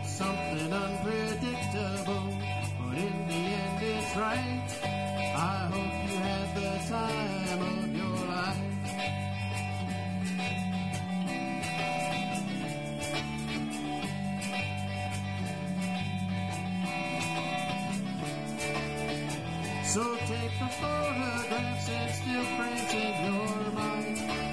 It's something unpredictable, but in the end it's right. I hope you had the time of your life. So take the photographs and still frames in your mind.